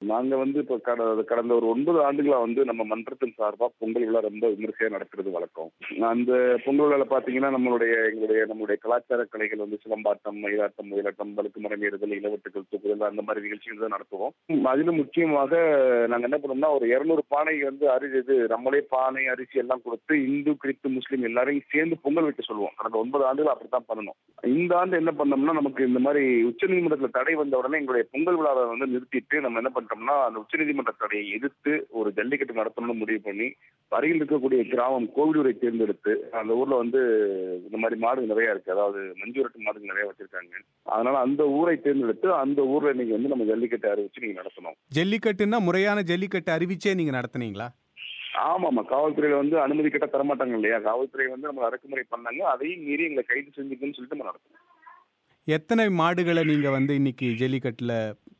நாங்க வந்து இப்ப கடந்த ஒரு 9 ஆண்டுகளா வந்து நம்ம மன்றத்தின் சார்பா பொங்கல் விழா ரொம்ப விமர்சையா நடத்துறது வழக்கம். அந்த பொங்கல் விழால பாத்தீங்கன்னா நம்மளுடைய கலாச்சார கலைகள் வந்து சிலம்பாட்டம், மயிலாட்டம், ஒயிலாட்டம், வழுக்கு மரம் ஏறுதல், இளவட்டுகள் தூக்குதல், அந்த மாதிரி நிகழ்ச்சிகள் தான் நடத்துவோம். அதிலும் முக்கியமாக நாங்க என்ன பண்ணோம்னா ஒரு 200 பானை வந்து நம்மளே பானை அரிசி எல்லாம் கொடுத்து இந்து கிறிஸ்து முஸ்லீம் எல்லாரையும் சேர்ந்து பொங்கல் வைக்க சொல்லுவோம். கடந்த 9 ஆண்டுகள் அப்படித்தான் பண்ணணும். இந்த ஆண்டு என்ன பண்ணோம்னா நமக்கு இந்த மாதிரி உச்சநீதிமன்றத்தில் தடை வந்த உடனே எங்களுடைய பொங்கல் விழாவை வந்து நிறுத்திட்டு நம்ம என்ன பண்ணிட்டோம்னா அந்த உச்சநீதிமன்ற தடையை எதிர்த்து ஒரு ஜல்லிக்கட்டு நடத்தணும்னு முடிவு பண்ணி அருகில் இருக்கக்கூடிய கிராமம் கோவிலூரை தேர்ந்தெடுத்து அந்த ஊர்ல வந்து இந்த மாதிரி மாடுகள் நிறைய இருக்கு, அதாவது மஞ்சூரட்டு மாடுகள் நிறைய வச்சிருக்காங்க. அதனால அந்த ஊரை தேர்ந்தெடுத்து அந்த ஊர்ல இன்னைக்கு வந்து நம்ம ஜல்லிக்கட்டு அறிவிச்சு நீங்க நடத்தணும். ஜல்லிக்கட்டுன்னா முறையான ஜல்லிக்கட்டு அறிவிச்சே நீங்க நடத்துனீங்களா? ஆமாமா, காவல்துறையில வந்து அனுமதி கிட்ட தரமாட்டாங்க இல்லையா, காவல்துறை வந்து நம்ம அடக்குமுறை பண்ணாங்க, அதையும் மீறி எங்களை கைது செஞ்சுக்குன்னு சொல்லிட்டு நம்ம நடத்தணும். எத்தனை மாடுகளை நீங்க வந்து இன்னைக்கு ஜல்லிக்கட்டுல?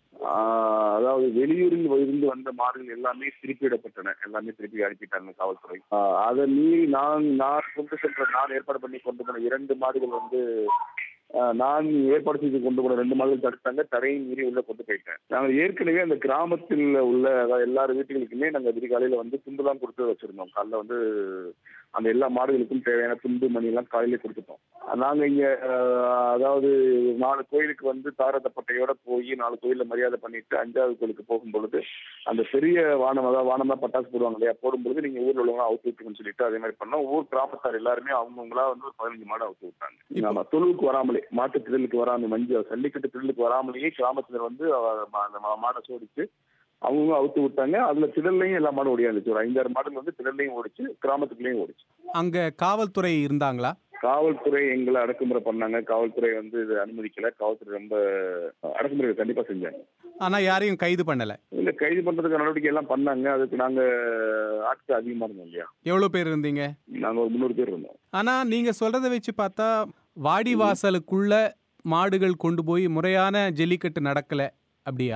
அதாவது வெளியூரில் இருந்து வந்த மாடுகள் எல்லாமே திருப்பிவிடப்பட்டன, எல்லாமே திருப்பி அனுப்பிட்டாங்க காவல்துறை. அதை மீறி நான் ஏற்பாடு பண்ணி கொண்டு போன 2 மாடுகள் வந்து நான் ஏற்பாடு செய்து கொண்டு போன 2 மாடுகள் தடுத்தாங்க, தடையை மீறி உள்ள கொண்டு போயிட்டேன். நாங்கள் ஏற்கனவே அந்த கிராமத்தில் உள்ள எல்லாரும் வீட்டுகளுக்குமே நாங்கள் விடிகாலையில வந்து துண்டு தான் கொடுத்து வச்சிருந்தோம். காலைல வந்து அந்த எல்லா மாடுகளுக்கும் தேவையான துண்டு மணி எல்லாம் காலையில கொடுத்துட்டோம். நாங்க இங்க அதாவது 4 கோயிலுக்கு வந்து தாரதப்பட்டையோட போய் 4 கோயில்ல மரியாதை பண்ணிட்டு 5வது கோயிலுக்கு போகும் பொழுது அந்த பெரிய வானமா பட்டாசு போடுவாங்க இல்லையா, போடும்பொழுது நீங்க ஊர்ல உள்ளவங்க அவுத்து விட்டுருன்னு சொல்லிட்டு அதே மாதிரி பண்ணோம். ஊர் கிராமத்தார் எல்லாருமே அவங்கவுங்களா வந்து ஒரு 15 மாடு அவுத்து விட்டாங்க. ஆமா, தொழுவுக்கு வராமலே, மாட்டு திடலுக்கு வராம, ஜல்லிக்கட்டு திடலுக்கு வராமலேயே கிராமத்தினர் வந்து அந்த மாடை சோடிச்சு அவங்க அவுத்து விட்டாங்க. அதுல திடல்லையும் எல்லா மாடும் ஓடியாந்துச்சு. ஒரு 5-6 மாடுகள் வந்து திடல்லையும் ஓடிச்சு, கிராமத்துக்குள்ளேயும் ஓடிச்சு. அங்க காவல்துறை இருந்தாங்களா? காவல்துறை எங்களை அடக்குமுறை பண்ணாங்க. காவல்துறை வந்து இது அனுமதிக்கல. காவல்துறை ரொம்ப அடக்குமுறை கண்டிப்பா செஞ்சாங்க. ஆனா யாரையும் கைது பண்ணல? இல்ல, கைது பண்றதுக்கு நடவடிக்கை எல்லாம் பண்ணாங்க. அதுக்கு நாங்க ஆட்கள் அதிகமா இருந்தோம் இல்லையா. எவ்வளவு பேர் இருந்தீங்க? நாங்க ஒரு 300 பேர் இருந்தோம். ஆனா நீங்க சொல்றதை வச்சு பார்த்தா வாடிவாசலுக்குள்ள மாடுகள் கொண்டு போய் முறையான ஜல்லிக்கட்டு நடக்கல, அப்படியா?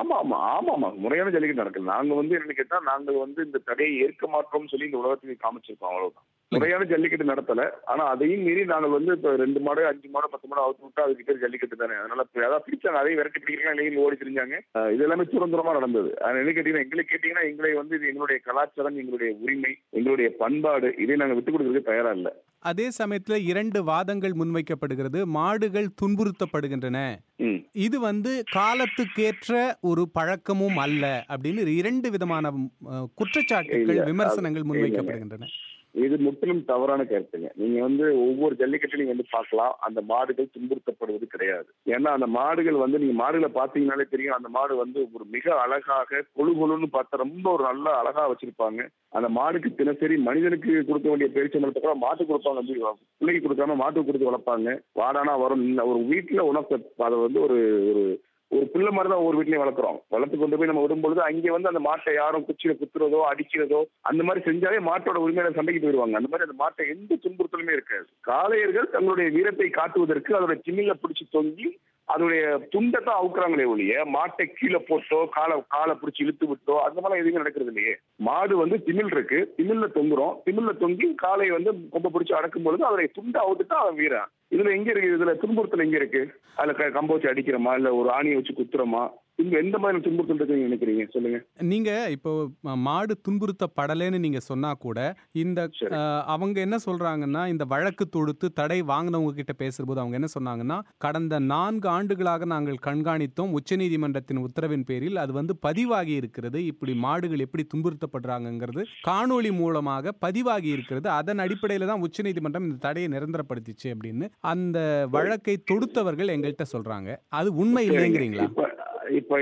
ஆமா, முறையான ஜல்லிக்கட்டு நடக்கல. நாங்க வந்து என்ன கேட்டா, நாங்க வந்து இந்த தடையை ஏற்க மாட்டோம்னு சொல்லி இந்த உலகத்துக்கு காமிச்சிருக்கோம், அவ்வளவுதான். முறையான ஜல்லிக்கட்டு நடத்தல. ஆனா அதையும் மீறி நாங்கள் வந்து இப்ப 2 மாடு 5 மாடு 10 மாடு அவுத்து விட்டா அதுக்கு பேர் ஜல்லிக்கட்டு தானே. அதனால அதான் பிடிச்சாங்க, அதையும் விரட்டி பிடிக்கலாம், இல்லைன்னு ஓடி தெரிஞ்சாங்க. இது எல்லாமே சுதந்திரமா நடந்தது. என்ன கேட்டீங்கன்னா, எங்களை வந்து இது எங்களுடைய கலாச்சாரம், எங்களுடைய உரிமை, எங்களுடைய பண்பாடு, இதை நாங்க விட்டுக் கொடுக்கறதுக்கு தயாரா இல்ல. அதே சமயத்துல 2 வாதங்கள் முன்வைக்கப்படுகிறது. மாடுகள் துன்புறுத்தப்படுகின்றன, இது வந்து காலத்துக்கேற்ற ஒரு பழக்கமும் அல்ல அப்படின்னு 2 விதமான குற்றச்சாட்டுகள், விமர்சனங்கள் முன்வைக்கப்படுகின்றன. இது முற்றிலும் தவறான கருத்துங்க. நீங்க வந்து ஒவ்வொரு ஜல்லிக்கட்டும் நீங்க வந்து பார்க்கலாம், அந்த மாடுகள் துன்புறுத்தப்படுவது கிடையாது. ஏன்னா அந்த மாடுகள் வந்து நீங்க மாடுகளை பாத்தீங்கன்னாலே தெரியும், அந்த மாடு வந்து ஒரு மிக அழகாக கொழுன்னு பார்த்தா ரொம்ப ஒரு நல்ல அழகா வச்சிருப்பாங்க. அந்த மாடுக்கு தினசரி மனிதனுக்கு கொடுக்க வேண்டிய பேரிச்சம்பழத்தை கூட மாட்டு கொடுப்பாங்க, பிள்ளைக்கு கொடுக்காம மாட்டுக்கு கொடுத்து வளர்ப்பாங்க. வாடானா வரும். ஒரு வீட்டுல உணவு அதை வந்து ஒரு ஒரு பிள்ளை மாதிரி தான் ஒவ்வொரு வீட்லயும் வளர்த்து கொண்டு போய் நம்ம விடும்பொழுது அங்கே வந்து அந்த மாட்டை யாரும் குச்சியில குத்துறதோ அடிக்கிறதோ அந்த மாதிரி செஞ்சாலே மாட்டோட உரிமையில சண்டைக்கு போயிடுவாங்க. அந்த மாதிரி அந்த மாட்டை எந்த துன்புறுத்தலுமே இருக்காது. காளையர்கள் தங்களுடைய வீரத்தை காட்டுவதற்கு அதோட சின்னில பிடிச்சு தொங்கி அதோடைய துண்டை தான் அவுக்குறாங்களே ஒழிய மாட்டை கீழே போட்டோ காலை பிடிச்சி இழுத்து விட்டோ அந்த மாதிரி எதுவுமே நடக்கிறது இல்லையே. மாடு வந்து திமில் இருக்கு, திமில்ல தொங்குறோம், திமில்ல தொங்கி காலையை வந்து கொம்ப பிடிச்சி அடக்கும் பொழுது அதோடைய துண்டை அவுத்துட்டு அவன் வீரன். இதுல எங்க இருக்கு, இதுல துன்புறுத்தல் எங்க இருக்கு? அதுல கம்ப வச்சு அடிக்கிறோமா, இல்ல ஒரு ஆணியை வச்சு குத்துறோமா? இங்க எந்த மாதிரி துன்புறுத்தல் இருக்குன்னு நினைக்கிறீங்க, சொல்லுங்க. நீங்க இப்போ மாடு துன்புறுத்தப்படலைன்னு நீங்க சொன்னா கூட இந்த அவங்க என்ன சொல்றாங்கன்னா, இந்த வழக்கு தொடுத்து தடை வாங்கினவங்க கிட்ட பேசும்போது அவங்க என்ன சொன்னாங்கன்னா, கடந்த 4 ஆண்டுகளாக நாங்கள் கண்காணித்தோம், உச்சநீதிமன்றத்தின் உத்தரவின் பேரில் அது வந்து பதிவாகி இருக்கிறது, இப்படி மாடுகள் எப்படி துன்புறுத்தப்படுறாங்கிறது காணொளி மூலமாக பதிவாகி இருக்கிறது, அதன் அடிப்படையில தான் உச்சநீதிமன்றம் இந்த தடையை நிரந்தரப்படுத்திச்சு அப்படின்னு அந்த வழக்கை தொடுத்தவர்கள் எங்கள்கிட்ட சொல்றாங்க. அது உண்மை இல்லைங்கிறீங்களா? இப்ப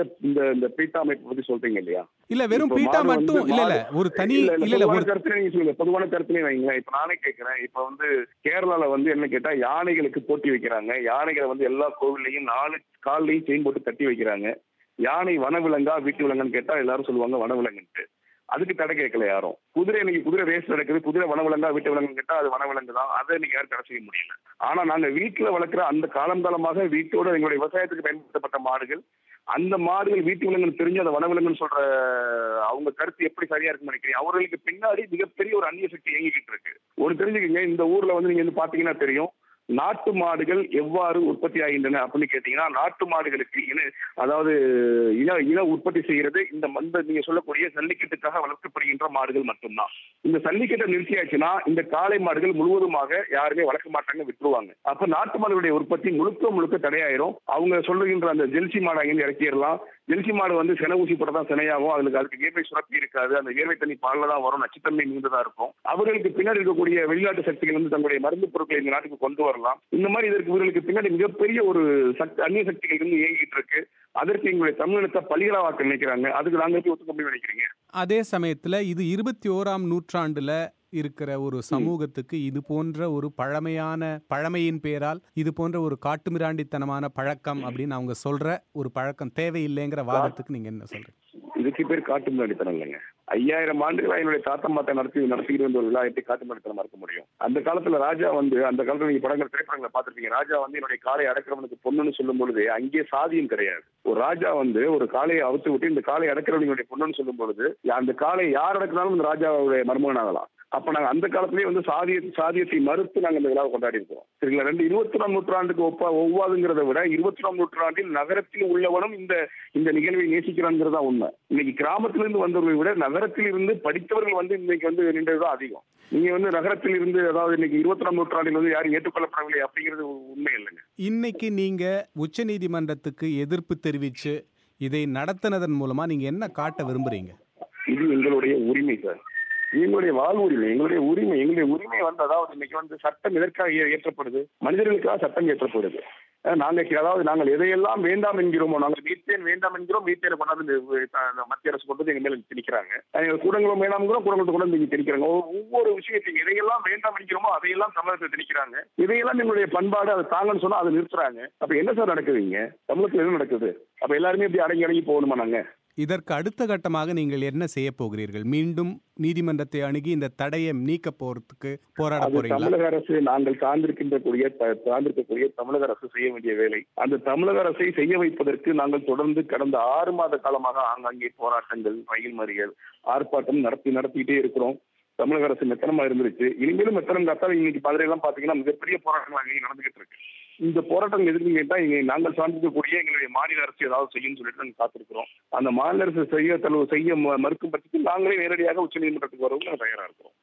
இந்த பீட்டா அமைப்பு பத்தி சொல்றீங்க இல்லையா? இல்ல வெறும் பீட்டா மட்டும் இல்ல, ஒரு தனி ஒரு கருத்துல நீங்க சொல்லுங்க, பொதுவான கருத்துல வைங்களேன். இப்ப நானே கேட்கிறேன், இப்ப வந்து கேரளால வந்து என்ன கேட்டா யானைகளுக்கு போட்டி வைக்கிறாங்க. யானைகளை வந்து எல்லா கோவில்லையும் 4 கால்லையும் செயின் போட்டு தட்டி வைக்கிறாங்க. யானை வனவிலங்கா வீட்டு விலங்குன்னு கேட்டா எல்லாரும் சொல்லுவாங்க வனவிலங்குன்ட்டு. அதுக்கு தடை கேட்கல யாரும். இன்னைக்கு குதிரை ரேஸ் நடக்குது, குதிரை வனவிலங்கா வீட்டு விலங்குன்னு கேட்டா அது வனவிலங்கு தான், அதை இன்னைக்கு யாரும் தடை செய்ய முடியல. ஆனா நாங்க வீட்டுல வளர்க்குற அந்த காலங்காலமாக வீட்டோட எங்களுடைய விவசாயத்துக்கு பயன்படுத்தப்பட்ட மாடுகள், அந்த மாடுகள் வீட்டு விலங்குன்னு தெரிஞ்சு அந்த வனவிலங்குன்னு சொல்ற அவங்க கருத்து எப்படி சரியா இருக்குன்னு நினைக்கிறீங்க? அவர்களுக்கு பின்னாடி மிகப்பெரிய ஒரு அந்நிய சக்தி இயங்கிக்கிட்டு இருக்கு. ஒரு தெரிஞ்சுக்கங்க, இந்த ஊர்ல வந்து நீங்க வந்து பாத்தீங்கன்னா தெரியும், நாட்டு மாடுகள் எவ்வாறு உற்பத்தி ஆகின்றன அப்படின்னு கேட்டீங்கன்னா, நாட்டு மாடுகளுக்கு அதாவது இன உற்பத்தி செய்யறது இந்த நீங்க சொல்லக்கூடிய ஜல்லிக்கட்டுக்காக வளர்க்கப்படுகின்ற மாடுகள் மட்டும்தான். இந்த ஜல்லிக்கட்டை நிறுத்தியாச்சுன்னா இந்த காளை மாடுகள் முழுவதுமாக யாருமே வளர்க்க மாட்டாங்க, விட்டுருவாங்க. அப்ப நாட்டு மாடுகளுடைய உற்பத்தி முழுக்க தடையாயிரும். அவங்க சொல்லுகின்ற அந்த ஜெல்சி மாடு அங்கே இறக்கிடலாம். ஜெல்சி மாடு செனை ஊசி போட்டதான் சினையாகும். அதுக்கு வியர்வை சுரப்பி இருக்காது. அந்த வியர்வை தண்ணி பால்ல தான் வரும். நச்சுத்தன்மை மிகுந்ததா இருக்கும். அவர்களுக்கு பின்னாடி இருக்கக்கூடிய வெளிநாட்டு சக்திகள் தங்களுடைய மருந்து பொருட்களை இந்த நாட்டுக்கு கொண்டு வரலாம். இந்த மாதிரி இவர்களுக்கு பின்னாடி மிகப்பெரிய ஒரு அந்நிய சக்திகள் இயங்கிட்டு இருக்கு. அதற்கு எங்களுடைய தமிழினத்தை பலிகளாவாக்க நினைக்கிறாங்க. அதுக்கு நாங்க எப்படி ஒத்துக்க முடியும் நினைக்கிறீங்க? அதே சமயத்துல இது 21ஆம் நூற்றாண்டுல இருக்கிற ஒரு சமூகத்துக்கு இது போன்ற ஒரு பழமையின் பேரால் இது போன்ற ஒரு காட்டுமிராண்டித்தனமான பழக்கம் அப்படின்னு அவங்க சொல்ற ஒரு பழக்கம் தேவையில்லைங்கிற வாதத்துக்கு நீங்க என்ன சொல்றீங்க? இதுக்கு பேர் காட்டுமிராண்டித்தனம் இல்லைங்க. 5000 ஆண்டுகளா என்னுடைய தாத்தா மாத்தா நடத்திக்கிட்டு இருந்த ஒரு விழா எப்படி காட்டுமிராண்டித்தனமா இருக்க முடியும்? அந்த காலத்துல ராஜா அந்த காலத்துல நீங்க திரைப்படங்களை பார்த்திருப்பீங்க. ராஜா என்னுடைய காலை அடக்கிறவனுக்கு பொண்ணுன்னு சொல்லும் பொழுது அங்கே சாதியும் கிடையாது. ஒரு ராஜா ஒரு காளையை அவுத்து விட்டு இந்த காலை அடக்கிறவனுடைய பொண்ணுன்னு சொல்லும் பொழுது அந்த காலை யார் அடக்கினாலும் இந்த ராஜாவுடைய மருமகன் ஆகலாம். அப்ப நாங்க அந்த காலத்திலேயே சாதியத்தை மறுத்து நாங்க இந்த விழாவை கொண்டாடி இருக்கோம். சரிங்களா? 21ஆம் நூற்றாண்டுக்கு ஒவ்வாதுங்கிறத விட 21ஆம் நூற்றாண்டில் நகரத்தில் உள்ளவனும் இந்த நிகழ்வை நேசிக்கிறாங்கிறதா உண்மை. இன்னைக்கு கிராமத்திலிருந்து வந்தவர்களை விட நகரத்தில் இருந்து படித்தவர்கள் இன்னைக்கு நின்றதுதான் அதிகம். நீங்க நகரத்தில் இருந்து அதாவது இன்னைக்கு 21ஆம் நூற்றாண்டில் யாரும் ஏற்றுக்கொள்ளப்படவில்லை அப்படிங்கிறது உண்மை இல்லைங்க. இன்னைக்கு நீங்க உச்ச நீதிமன்றத்துக்கு எதிர்ப்பு தெரிவிச்சு இதை நடத்தினதன் மூலமா நீங்க என்ன காட்ட விரும்புறீங்க? இது எங்களுடைய உரிமை சார். எங்களுடைய வாழ்வுரிமை, எங்களுடைய உரிமை அதாவது இன்னைக்கு சட்டம் எதற்காக ஏற்றப்படுது? மனிதர்களுக்காக சட்டம் ஏற்றப்படுது. நாங்கள் எதையெல்லாம் வேண்டாம் என்கிறோமோ, நாங்கள் மீத்தேன் வேண்டாம் என்கிறோம், மீத்தேனை கொண்டாந்து மத்திய அரசு கொண்டு எங்க மேல திணிக்கிறாங்க. கூடங்களும் வேண்டாம்ங்கிறோம், கூடங்களை கொண்டாந்து இங்க திணிக்கிறாங்க. ஒவ்வொரு விஷயத்தையும் எதையெல்லாம் வேண்டாம் என்கிறோமோ அதையெல்லாம் தமிழகத்தில் திணிக்கிறாங்க. இதையெல்லாம் எங்களுடைய பண்பாடு அதை தாங்கன்னு சொன்னா அதை நிறுத்துறாங்க. அப்ப என்ன சார் நடக்குதுங்க? தமிழகத்தில் என்ன நடக்குது? அப்ப எல்லாருமே இப்படி அடங்கி போகணுமா? நாங்க இதற்கு அடுத்த கட்டமாக நீங்கள் என்ன செய்ய போகிறீர்கள்? மீண்டும் நீதிமன்றத்தை அணுகி இந்த தடையை நீக்க போறதுக்கு போராட போறீங்களா? தமிழக அரசு நாங்கள் சார்ந்திருக்கக்கூடிய தமிழக அரசு செய்ய வேண்டிய வேலை. அந்த தமிழக அரசை செய்ய வைப்பதற்கு நாங்கள் தொடர்ந்து கடந்த 6 மாத காலமாக ஆங்காங்கே போராட்டங்கள், ரயில் மறியல், ஆர்ப்பாட்டம் நடத்திட்டே இருக்கிறோம். தமிழக அரசு மெத்தனமா இருந்துருச்சு. இனிமேலும் மெத்தனம் காத்தா இன்னைக்கு பதிலையெல்லாம் பாத்தீங்கன்னா மிகப்பெரிய போராட்டங்கள் நடந்துகிட்டு இருக்கு. இந்த போராட்டம் எதுக்கு கேட்டா நாங்கள் சார்ந்திருக்கக்கூடிய எங்களுடைய மாநில அரசு ஏதாவது செய்யும் சொல்லிட்டு நாங்கள் காத்திருக்கிறோம். அந்த மாநில அரசு செய்ய மறுக்கும் பட்சத்தில் நாங்களே நேரடியாக உச்சநீதிமன்றத்துக்கு வரவும் நாங்கள் தயாரா இருக்கிறோம்.